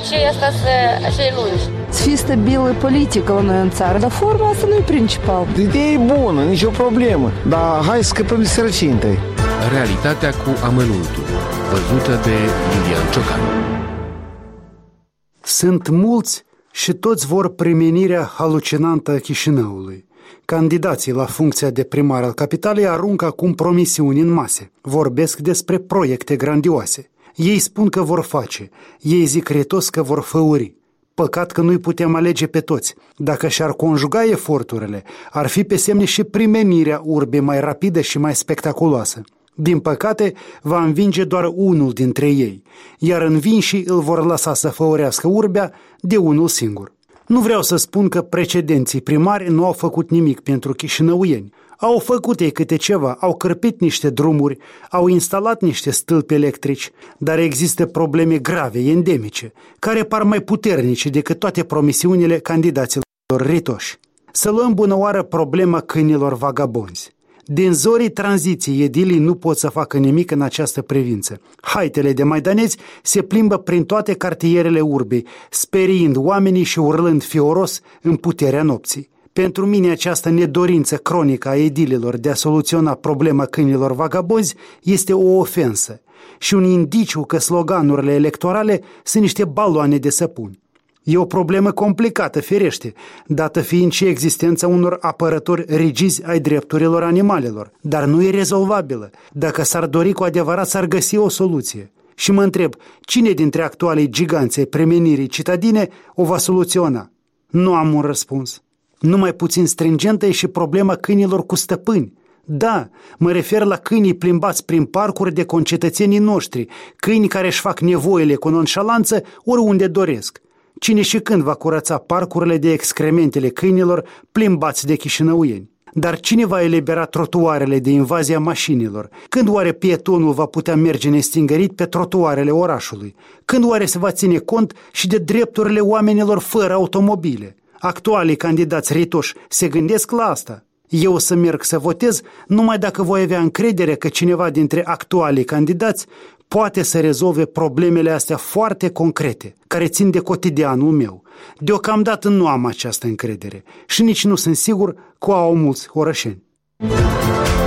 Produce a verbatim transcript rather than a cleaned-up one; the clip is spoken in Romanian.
aceea asta să lungi. Să fie stabilă politică la noi în țară, dar forma asta nu e principal. Ideea e bună, nicio problemă, dar hai să scăpăm de sărăcie întâi. Realitatea cu amănuntul, văzută de Lilian Ciocan. Sunt mulți și toți vor primenirea halucinantă a Chișinăului. Candidații la funcția de primar al capitalei aruncă acum promisiuni în mase. Vorbesc despre proiecte grandioase. Ei spun că vor face, ei zic retos că vor făuri. Păcat că nu-i putem alege pe toți. Dacă și-ar conjuga eforturile, ar fi pe semne și primenirea urbei mai rapidă și mai spectaculoasă. Din păcate, va învinge doar unul dintre ei, iar învinșii îl vor lăsa să făurească urbea de unul singur. Nu vreau să spun că precedenții primari nu au făcut nimic pentru chișinăuieni. Au făcut ei câte ceva, au cărpit niște drumuri, au instalat niște stâlpi electrici, dar există probleme grave, endemice, care par mai puternice decât toate promisiunile candidaților ritoși. Să luăm bună oară problema câinilor vagabonzi. Din zorii tranziției, edilii nu pot să facă nimic în această privință. Haitele de maidaneți se plimbă prin toate cartierele urbei, speriind oamenii și urlând fioros în puterea nopții. Pentru mine această nedorință cronică a edililor de a soluționa problema câinilor vagabonzi este o ofensă și un indiciu că sloganurile electorale sunt niște baloane de săpun. E o problemă complicată, firește, dată fiind și existența unor apărători rigizi ai drepturilor animalelor, dar nu e rezolvabilă. Dacă s-ar dori cu adevărat, s-ar găsi o soluție. Și mă întreb, cine dintre actualii giganți ai premenirii citadine o va soluționa? Nu am un răspuns. Numai puțin stringentă e și problema câinilor cu stăpâni. Da, mă refer la câinii plimbați prin parcuri de concetățenii noștri, câini care își fac nevoile cu nonșalanță oriunde doresc. Cine și când va curăța parcurile de excrementele câinilor plimbați de chișinăuieni? Dar cine va elibera trotuarele de invazia mașinilor? Când oare pietonul va putea merge nestingărit pe trotuarele orașului? Când oare se va ține cont și de drepturile oamenilor fără automobile? Actualii candidați ritoși se gândesc la asta. Eu o să merg să votez numai dacă voi avea încredere că cineva dintre actualii candidați poate să rezolve problemele astea foarte concrete, care țin de cotidianul meu. Deocamdată nu am această încredere și nici nu sunt sigur că o au mulți orășeni.